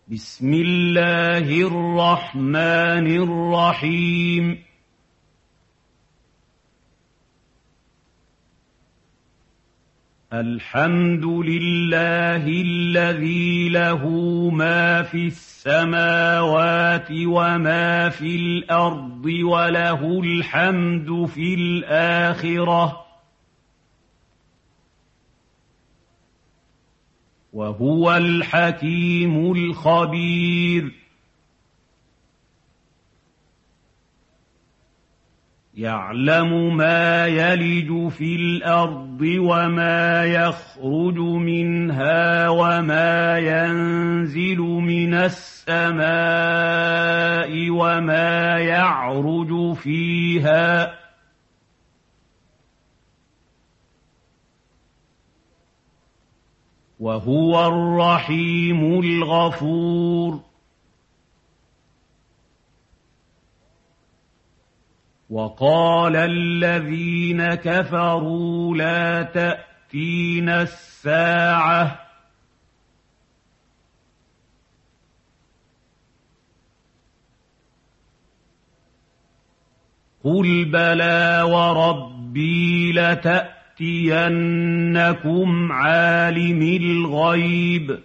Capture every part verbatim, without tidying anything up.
بسم الله الرحمن الرحيم الحمد لله الذي له ما في السماوات وما في الأرض وله الحمد في الآخرة وهو الحكيم الخبير يعلم ما يلج في الأرض وما يخرج منها وما ينزل من السماء وما يعرج فيها وهو الرحيم الغفور وقال الذين كفروا لا تأتينا الساعة قل بلى وربي لتأتينكم عالم الغيب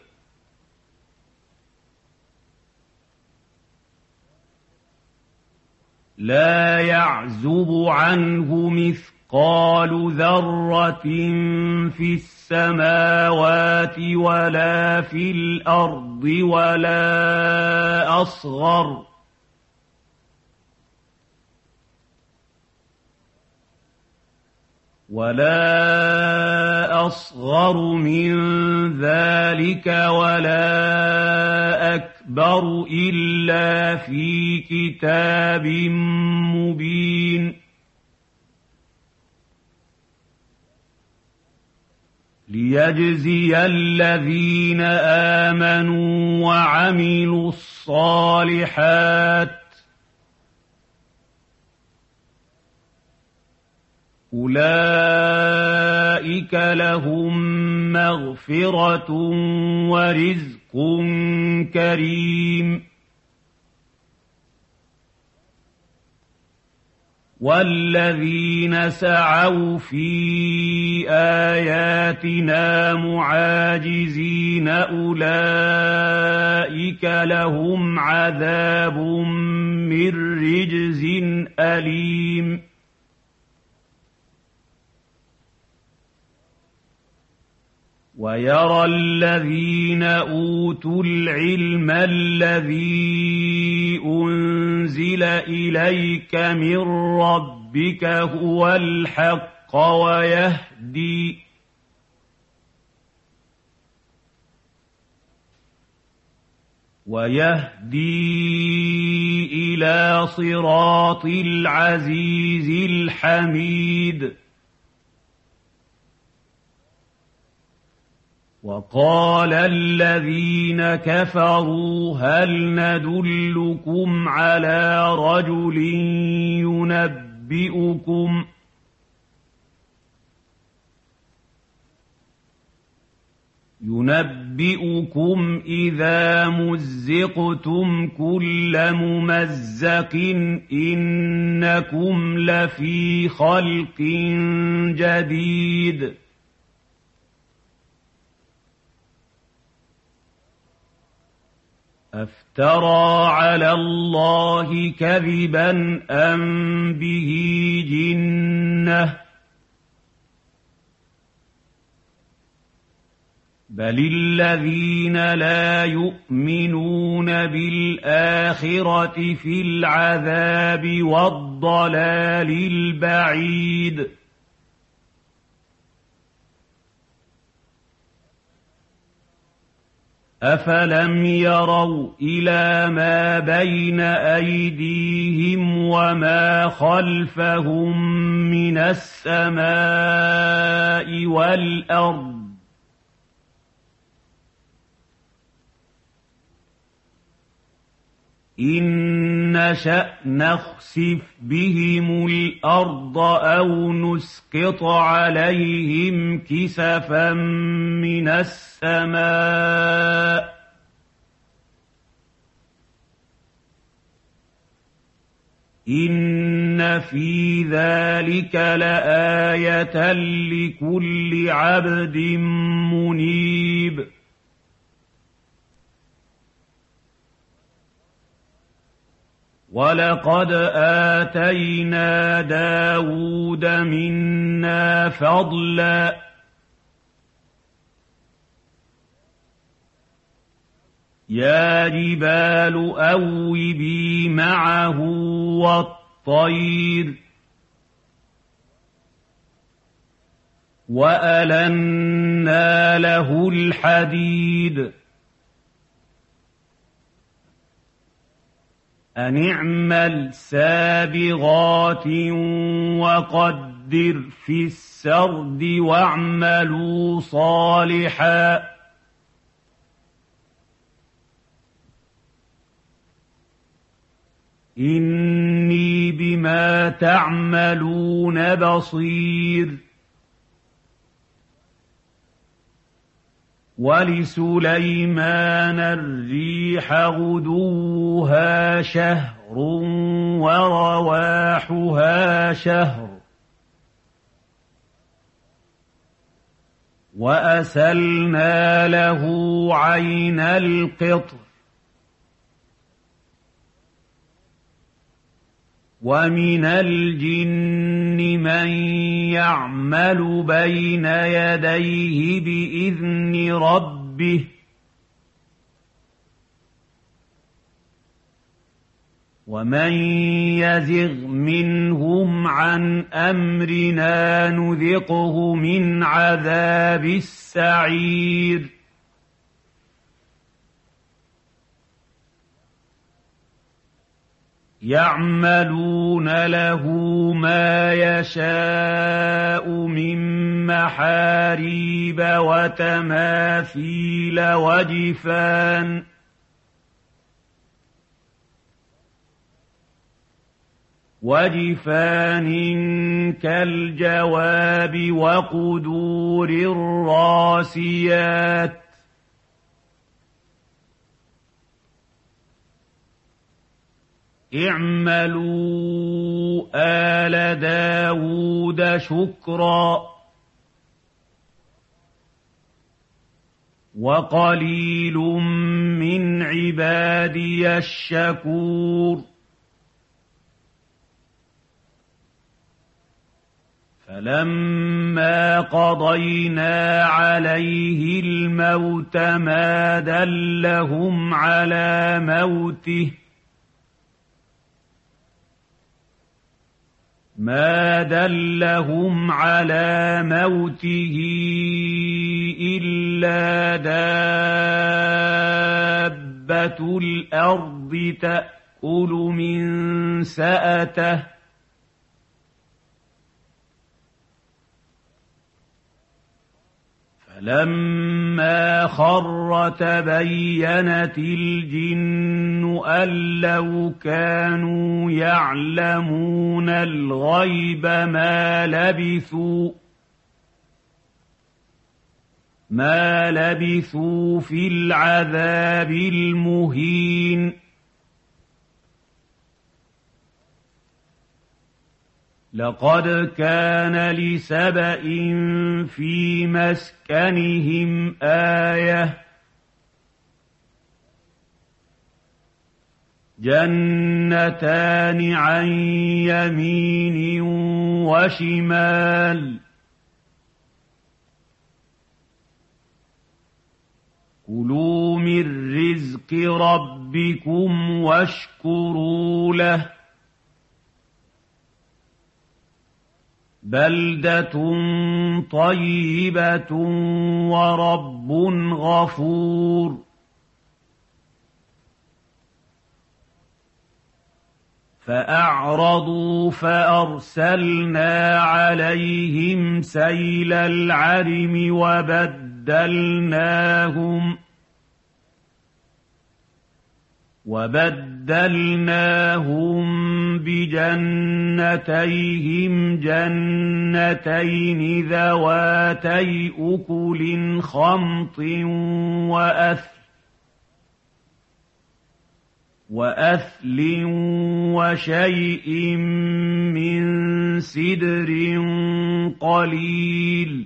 لا يعزب عنه مثقال ذرة في السماوات ولا في الأرض ولا أصغر ولا أصغر من ذلك ولا أكبر إلا في كتاب مبين ليجزي الذين آمنوا وعملوا الصالحات أولئك لهم مغفرة ورزق كريم والذين سعوا في آياتنا معاجزين أولئك لهم عذاب من رجز أليم ويرى الذين أوتوا العلم الذي أنزل إليك من ربك هو الحق ويهدي ويهدي إلى صراط العزيز الحميد وقال الذين كفروا هل ندلكم على رجل ينبئكم ينبئكم إذا مزقتم كل ممزق إنكم لفي خلق جديد أفترى على الله كذبا أم به جنة بل الذين لا يؤمنون بالآخرة في العذاب والضلال البعيد أفلم يروا إلى ما بين أيديهم وما خلفهم من السماء والأرض إن نشأ نخسف بهم الأرض أو نسقط عليهم كسفا من السماء إِنَّ فِي ذَلِكَ لَآيَةً لِكُلِّ عَبْدٍ مُنِيبٍ وَلَقَدْ آتَيْنَا دَاوُودَ مِنَّا فَضْلًا يَا جِبَالُ أَوِّبِي مَعَهُ وَالطَّيْرَ وَأَلَنَّا لَهُ الْحَدِيدَ أَنِ اعْمَلْ سَابِغَاتٍ وَقَدِّرْ فِي السَّرْدِ وَاعْمَلُوا صَالِحًا إِنِّي بِمَا تَعْمَلُونَ بَصِيرٌ وَلِسُلَيْمَانَ الرِّيحَ غُدُوُّهَا شَهْرٌ وَرَوَاحُهَا شَهْرٌ وَأَسَلْنَا لَهُ عَيْنَ الْقِطْرِ وَمِنَ الْجِنِّ مَن يَعْمَلُ بَيْنَ يَدَيْهِ بِإِذْنِ رَبِّهِ وَمَن يَزِغْ مِنْهُمْ عَنْ أَمْرِنَا نُذِقْهُ مِنْ عَذَابِ السَّعِيرِ يَعْمَلُونَ لَهُ مَا يَشَاءُ مِن مَّحَارِيبَ وَتَمَاثِيلَ وَجِفَانٍ وَجِفَانٍ كَالْجَوَابِ وَقُدُورٍ رَّاسِيَاتٍ اعْمَلُوا آلَ دَاوُودَ شُكْرًا وَقَلِيلٌ مِّنْ عِبَادِيَ الشَّكُورُ فَلَمَّا قَضَيْنَا عَلَيْهِ الْمَوْتَ مَا دَلَّهُمْ عَلَىٰ مَوْتِهِ مَا دَلَّهُمْ عَلَىٰ مَوْتِهِ إِلَّا دَابَّةُ الْأَرْضِ تَأْكُلُ مِن سَأَتَهُ ۖ فَلَمَّا خَرَّ تَبَيَّنَتِ الْجِنُّ أَن لَّوْ كَانُوا يَعْلَمُونَ الْغَيْبَ مَا لَبِثُوا مَا لَبِثُوا فِي الْعَذَابِ الْمُهِينِ لَقَدْ كَانَ لِسَبَإٍ فِي مَسْكَنِهِمْ آيَةٌ جَنَّتَانِ عَن يَمِينٍ وَشِمَالٍ كُلُوا مِن رِّزْقِ رَبِّكُمْ وَاشْكُرُوا لَهُ بَلْدَةٌ طَيِّبَةٌ وَرَبٌّ غَفُورٌ فَأَعْرَضُوا فَأَرْسَلْنَا عَلَيْهِمْ سَيْلَ الْعَرِمِ وَبَدَّلْنَاهُمْ وَبَدَّلْنَاهُم بِجَنَّتَيْهِمْ جَنَّتَيْنِ ذَوَاتَيْ أُكُلٍ خَمْطٍ وَأَثْلٍ وأثل وشيء من سدر قليل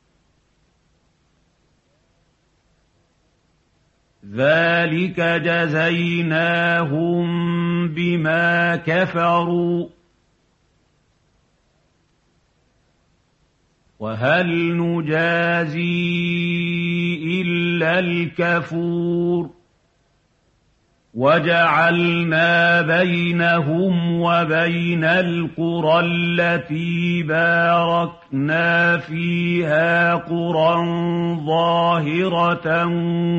ذلك جزيناهم بما كفروا وهل نجازي إلا الكفور وجعلنا بينهم وبين القرى التي باركنا فيها قرى ظاهرة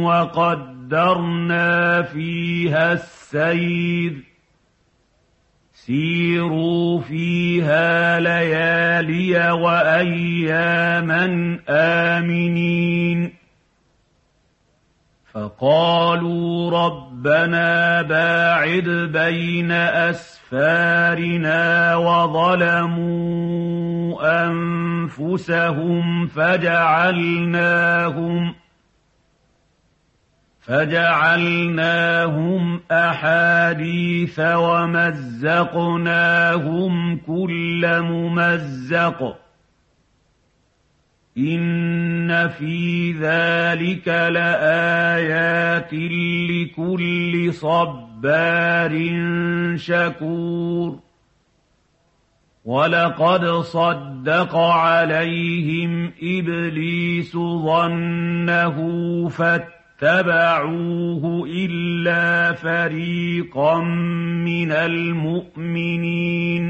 وقدرنا فيها السير سيروا فيها ليالي وأياما آمنين فقالوا ربنا باعد بين أسفارنا وظلموا أنفسهم فجعلناهم فجعلناهم أحاديث ومزقناهم كل ممزق إن في ذلك لآيات لكل صبار شكور ولقد صدق عليهم إبليس ظنه فاتبعوه إلا فريقا من المؤمنين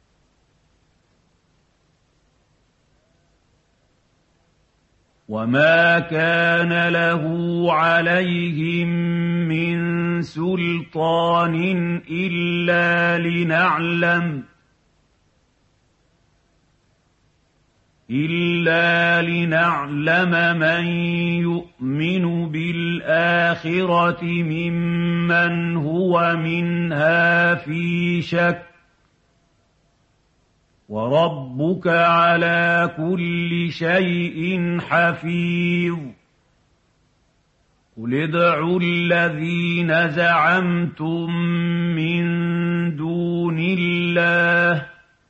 وما كان له عليهم من سلطان إلا لنعلم إلا لنعلم من يؤمن بالآخرة ممن هو منها في شك وربك على كل شيء حفيظ قل ادعوا الذين زعمتم من دون الله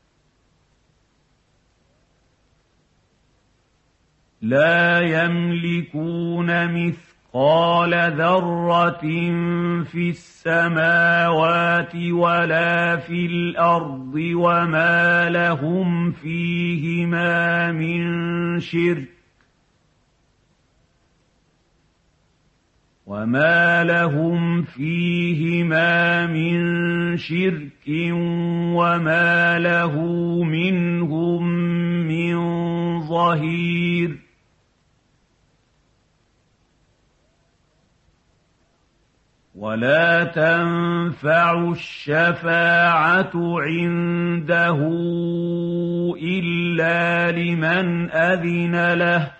لا يملكون مثقال ذرة في السماوات ولا في الأرض وما لهم فيهما من شرك وما لهم فيهما من شرك وما له منهم من ظهير ولا تنفع الشفاعة عنده إلا لمن أذن له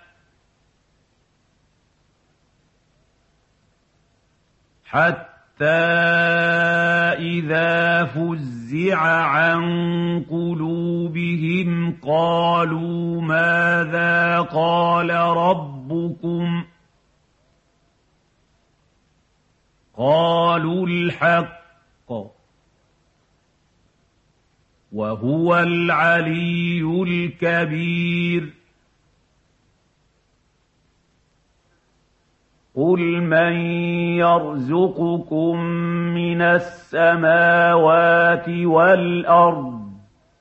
حتى إذا فزع عن قلوبهم قالوا ماذا قال ربكم قالوا الحق وهو العلي الكبير قل من يرزقكم من السماوات والأرض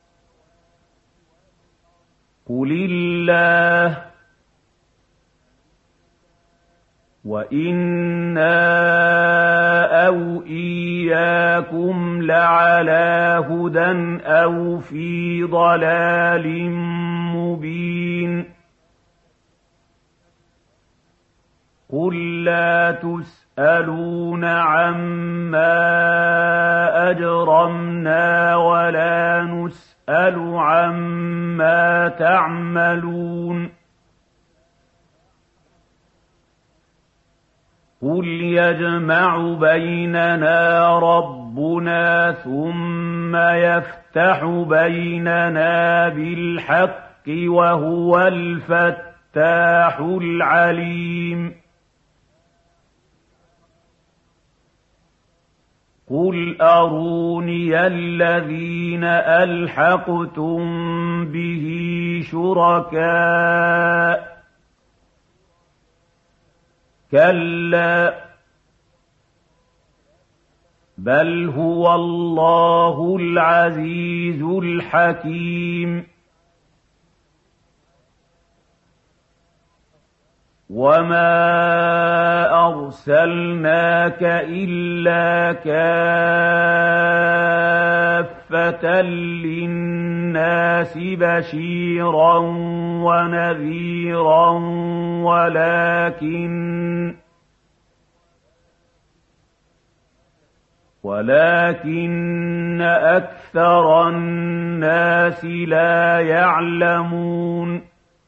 قل الله وإنا أو إياكم لعلى هدى أو في ضلال مبين قل لا تسألون عما أجرمنا ولا نسأل عما تعملون قل يجمع بيننا ربنا ثم يفتح بيننا بالحق وهو الفتاح العليم قُلْ أَرُونِيَ الَّذِينَ أَلْحَقْتُم بِهِ شُرَكَاءَ ۖ كَلَّا بَلْ هُوَ اللَّهُ الْعَزِيزُ الْحَكِيمُ وَمَا أَرْسَلْنَاكَ إِلَّا كَافَّةً لِّلنَّاسِ بَشِيرًا وَنَذِيرًا وَلَٰكِنَّ وَلَٰكِنَّ أَكْثَرَ النَّاسِ لَا يَعْلَمُونَ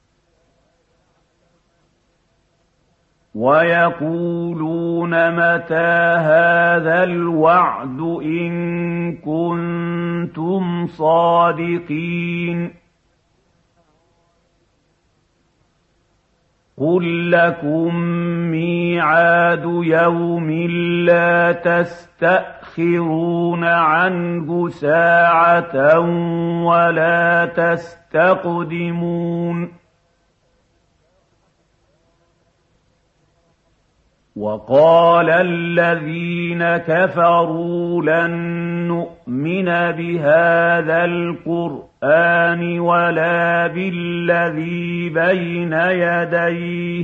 وَيَقُولُونَ مَتَىٰ هَٰذَا الْوَعْدُ إِن كُنتُمْ صَادِقِينَ قُل لَّكُم مِّيعَادُ يَوْمٍ لَّا تَسْتَأْخِرُونَ عَنْهُ سَاعَةً وَلَا تَسْتَقْدِمُونَ وَقَالَ الَّذِينَ كَفَرُوا لَن نُّؤْمِنَ بِهَٰذَا الْقُرْآنِ وَلَا بِالَّذِي بَيْنَ يَدَيْهِ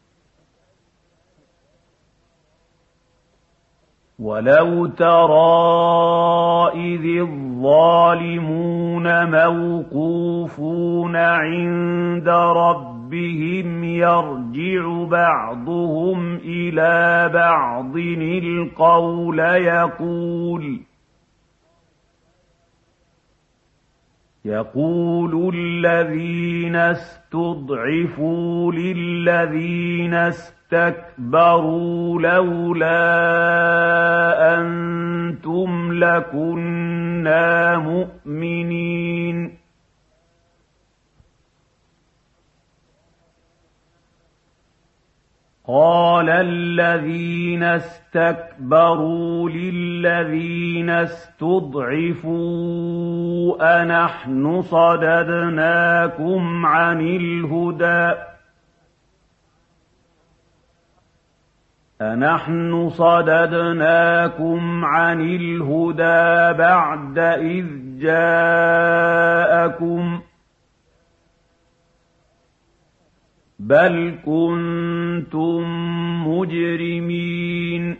وَلَوْ تَرَىٰ إِذِ الظَّالِمُونَ مَوْقُوفُونَ عِندَ رَبِّهِمْ بهم يرجع بعضهم إلى بعض القول يقول يقول الذين استضعفوا للذين استكبروا لولا أنتم لكنا مؤمنين قال الذين استكبروا للذين استضعفوا أنحن صددناكم عن الهدى أنحن صددناكم عن الهدى بعد إذ جاءكم بل كنتم مجرمين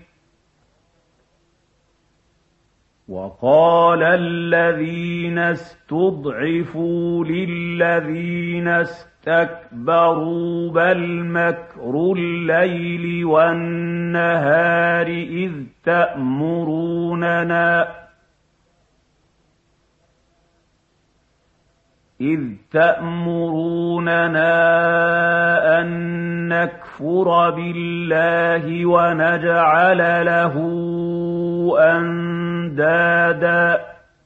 وقال الذين استضعفوا للذين استكبروا بل مكر الليل والنهار إذ تأمروننا إذ تأمروننا أن نكفر بالله ونجعل له أندادا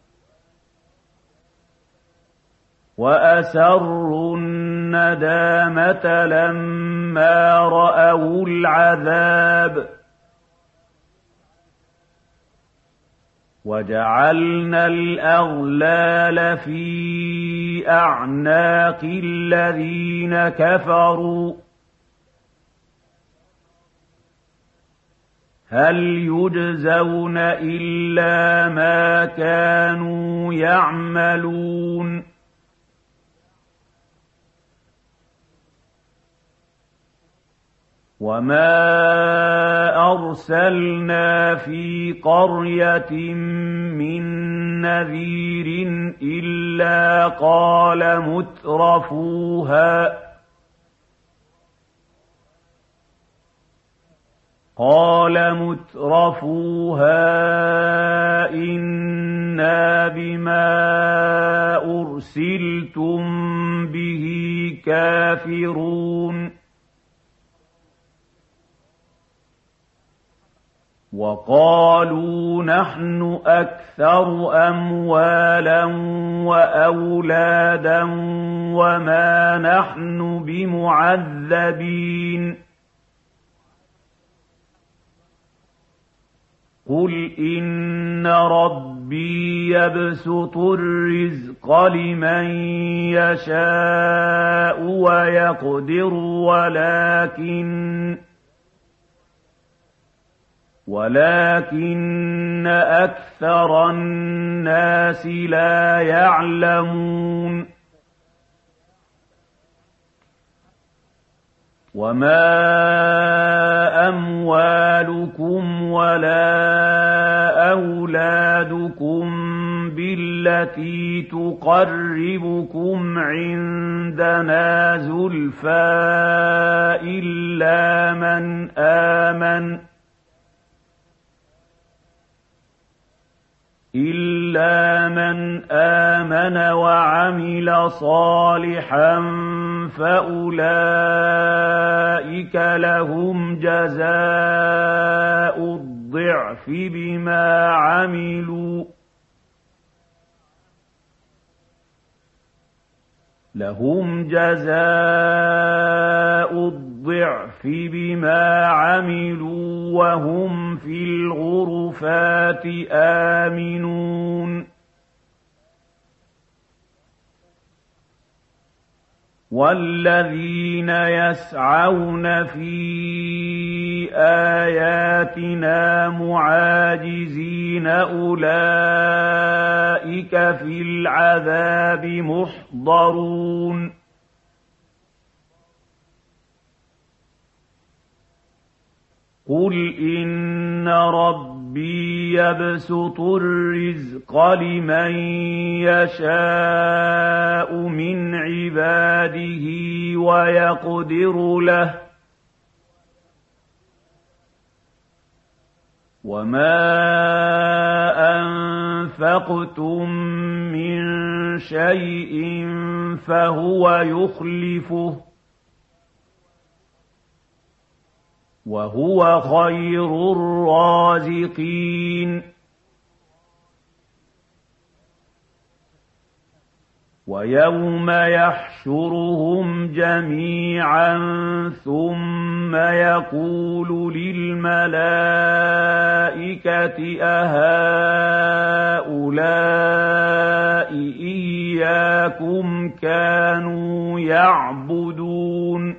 وأسروا الندامة لما رأوا العذاب وجعلنا الأغلال في أعناق الذين كفروا هل يجزون إلا ما كانوا يعملون وما أرسلنا في قرية من نذير إلا قال مترفوها قال مترفوها إنا بما أرسلتم به كافرون وقالوا نحن أكثر أموالا وأولادا وما نحن بمعذبين قُلْ إِنَّ رَبِّي يَبْسُطُ الرِّزْقَ لِمَن يَشَاءُ وَيَقْدِرُ وَلَٰكِنَّ وَلَٰكِنَّ أَكْثَرَ النَّاسِ لَا يَعْلَمُونَ وَمَا أَمْوَالُكُمْ وَلَا أَوْلَادُكُم بِالَّتِي تُقَرِّبُكُمْ عِندَنَا زُلْفَىٰ إِلَّا مَنْ آمَنَ إِلَّا مَنْ آمَنَ وَعَمِلَ صَالِحًا فَأُولَٰئِكَ لَهُمْ جَزَاءُ الضِّعْفِ بِمَا عَمِلُوا لهم جزاء الضعف بما عملوا وهم في الغرفات آمنون والذين يسعون في آياتنا معاجزين أولئك في العذاب محضرون قل إن ربي يبسط الرزق لمن يشاء من عباده ويقدر له وما أنفقتم من شيء فهو يخلفه وهو خير الرازقين ويوم يحشرهم جميعا ثم يقول للملائكة أهؤلاء إياكم كانوا يعبدون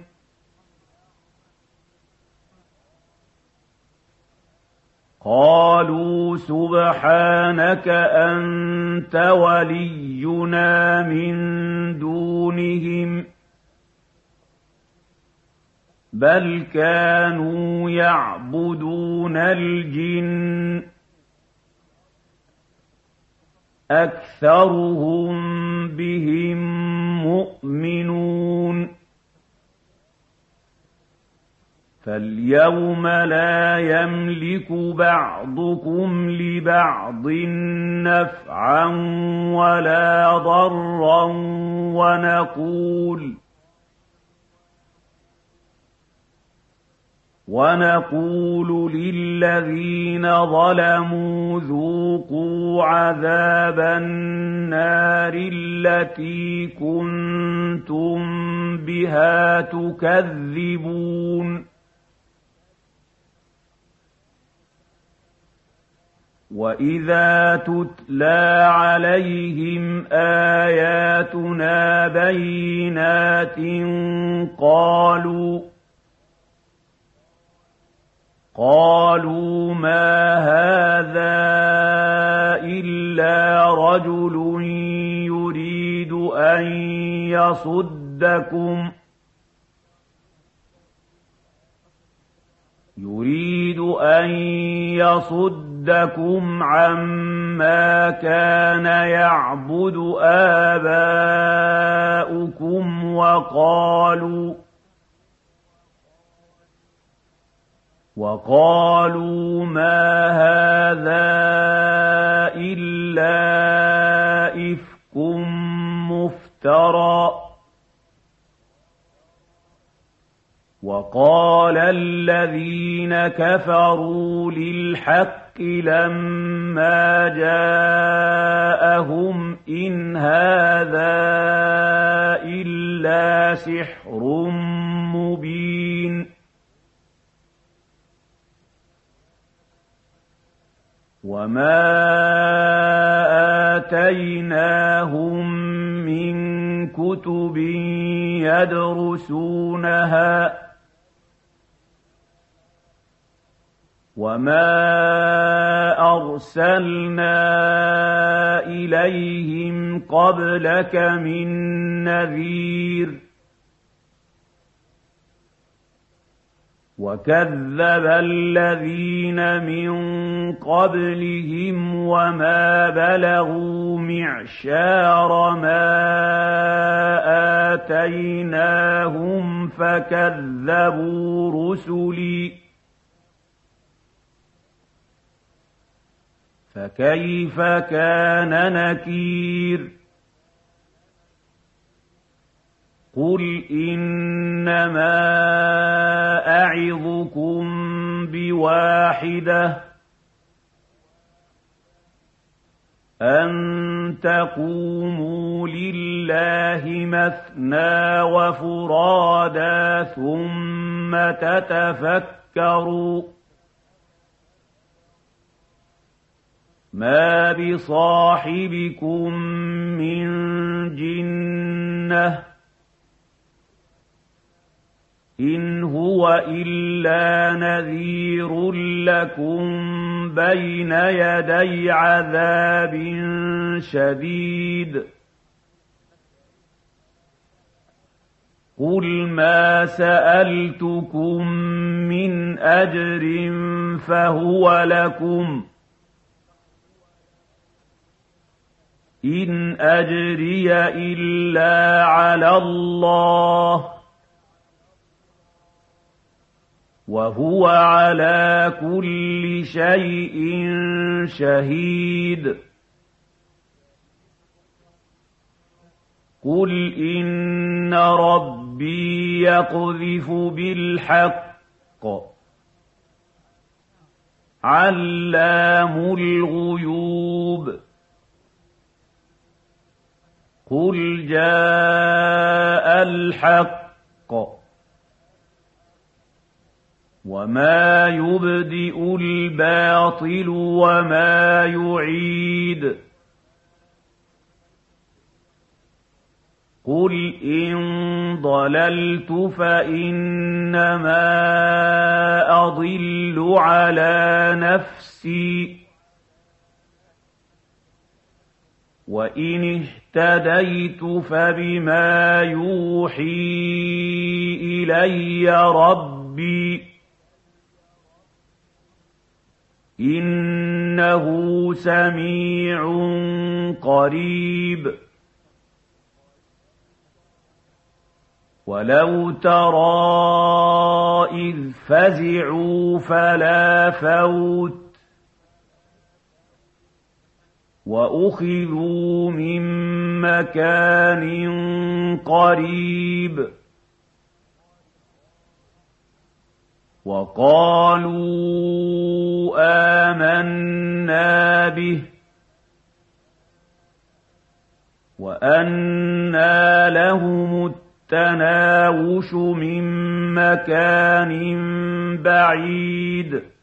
قالوا سبحانك أنت ولينا من دونهم بل كانوا يعبدون الجن أكثرهم بهم مؤمنون فاليوم لا يملك بعضكم لبعض نفعا ولا ضرا ونقول ونقول للذين ظلموا ذوقوا عذاب النار التي كنتم بها تكذبون وَإِذَا تُتْلَىٰ عَلَيْهِمْ آيَاتُنَا بَيِّنَاتٍ قَالُوا قَالُوا مَا هَٰذَا إِلَّا رَجُلٌ يُرِيدُ أَن يَصُدَّكُمْ يُرِيدُ أَن يَصُدَّكُمْ عَمَّا كَانَ يَعْبُدُ آبَاؤُكُمْ وَقَالُوا وَقَالُوا مَا هَٰذَا إِلَّا إِفْكٌ مُّفْتَرًى وَقَالَ الَّذِينَ كَفَرُوا لِلْحَقِّ لَمَّا جَاءَهُمْ إِنْ هَٰذَا إِلَّا سِحْرٌ مُّبِينٌ وما آتيناهم من كتب يدرسونها وما أرسلنا إليهم قبلك من نذير وكذب الذين من قبلهم وما بلغوا معشار ما آتيناهم فكذبوا رسلي فكيف كان نكير قل إنما أعظكم بواحدة أن تقوموا لله مثنى وفرادا ثم تتفكروا ما بصاحبكم من جنة إن هو إلا نذير لكم بين يدي عذاب شديد قل ما سألتكم من أجر فهو لكم إن أجري إلا على الله وهو على كل شيء شهيد قل إن ربي يقذف بالحق علام الغيوب قل جاء الحق وما يبدئ الباطل وما يعيد قل إن ضللت فإنما أضل على نفسي وإن اهتديت فبما يوحي إلي ربي إنه سميع قريب ولو ترى إذ فزعوا فلا فوت وأخذوا من مكان قريب وقالوا آمنا به وأنى لهم التناوش من مكان بعيد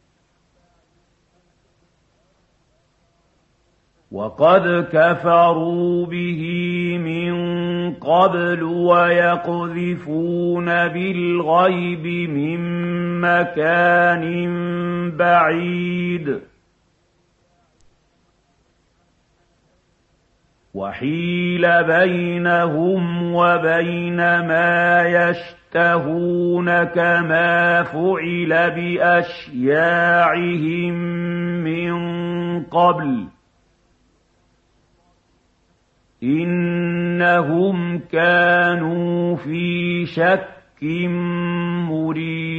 وقد كفروا به من قبل ويقذفون بالغيب من مكان بعيد وحيل بينهم وبين ما يشتهون كما فعل بأشياعهم من قبل إنهم كانوا في شك مريب